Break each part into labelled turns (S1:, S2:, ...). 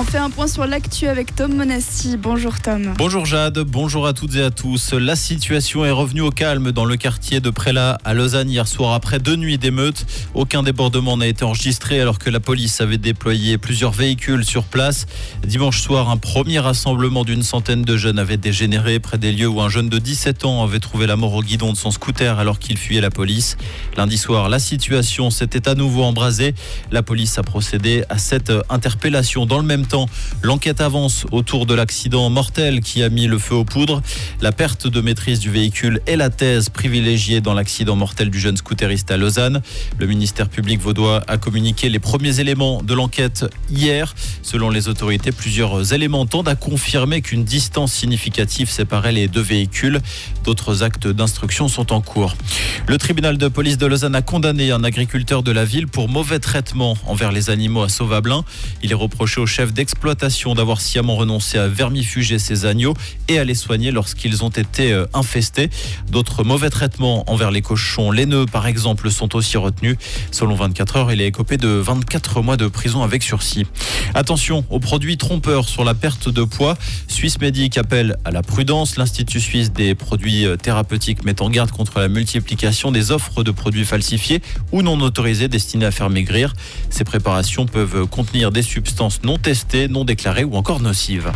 S1: On fait un point sur l'actu avec Tom Monassi. Bonjour Tom.
S2: Bonjour Jade, bonjour à toutes et à tous. La situation est revenue au calme dans le quartier de Prélat à Lausanne hier soir après 2 nuits d'émeutes. Aucun débordement n'a été enregistré alors que la police avait déployé plusieurs véhicules sur place. Dimanche soir, un premier rassemblement d'une centaine de jeunes avait dégénéré près des lieux où un jeune de 17 ans avait trouvé la mort au guidon de son scooter alors qu'il fuyait la police. Lundi soir, la situation s'était à nouveau embrasée. La police a procédé à cette interpellation. Dans le même temps, l'enquête avance autour de l'accident mortel qui a mis le feu aux poudres. La perte de maîtrise du véhicule est la thèse privilégiée dans l'accident mortel du jeune scooteriste à Lausanne. Le ministère public vaudois a communiqué les premiers éléments de l'enquête hier. Selon les autorités, plusieurs éléments tendent à confirmer qu'une distance significative séparait les 2 véhicules. D'autres actes d'instruction sont en cours. Le tribunal de police de Lausanne a condamné un agriculteur de la ville pour mauvais traitement envers les animaux à Sauvablin. Il est reproché au chef d'exploitation d'avoir sciemment renoncé à vermifuger ses agneaux et à les soigner lorsqu'ils ont été infestés. D'autres mauvais traitements envers les cochons laineux, par exemple, sont aussi retenus. Selon 24 heures, il est écopé de 24 mois de prison avec sursis. Attention aux produits trompeurs sur la perte de poids. Swissmedic appelle à la prudence. L'Institut suisse des produits thérapeutiques met en garde contre la multiplication des offres de produits falsifiés ou non autorisés destinés à faire maigrir. Ces préparations peuvent contenir des substances non testées, non déclarées ou encore nocives.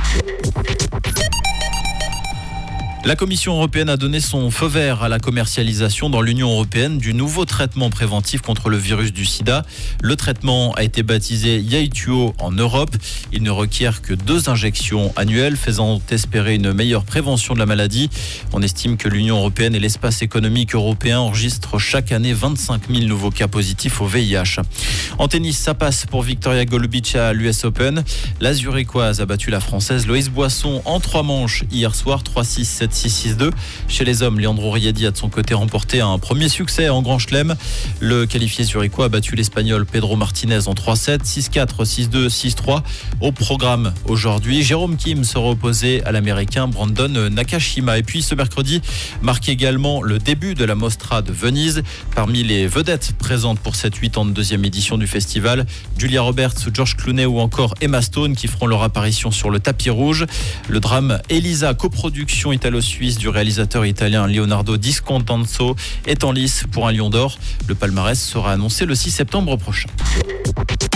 S2: La Commission européenne a donné son feu vert à la commercialisation dans l'Union européenne du nouveau traitement préventif contre le virus du sida. Le traitement a été baptisé Yaituo en Europe. Il ne requiert que 2 injections annuelles, faisant espérer une meilleure prévention de la maladie. On estime que l'Union européenne et l'espace économique européen enregistrent chaque année 25 000 nouveaux cas positifs au VIH. En tennis, ça passe pour Victoria Golubic à l'US Open. La Zurichoise a battu la Française Loïse Boisson en 3 manches hier soir, 3-6, 7-6, 6-2. Chez les hommes, Leandro Riedi a de son côté remporté un premier succès en Grand Chelem. Le qualifié zurichois a battu l'Espagnol Pedro Martinez en 3-7, 6-4, 6-2, 6-3. Au programme aujourd'hui, Jérôme Kim sera opposé à l'Américain Brandon Nakashima. Et puis ce mercredi marque également le début de la Mostra de Venise. Parmi les vedettes présentes pour cette 82e édition du festival, Julia Roberts, George Clooney ou encore Emma Stone qui feront leur apparition sur le tapis rouge. Le drame Elisa, coproduction italo-suisse du réalisateur italien Leonardo Di Scontanzo, est en lice pour un Lion d'Or. Le palmarès sera annoncé le 6 septembre prochain.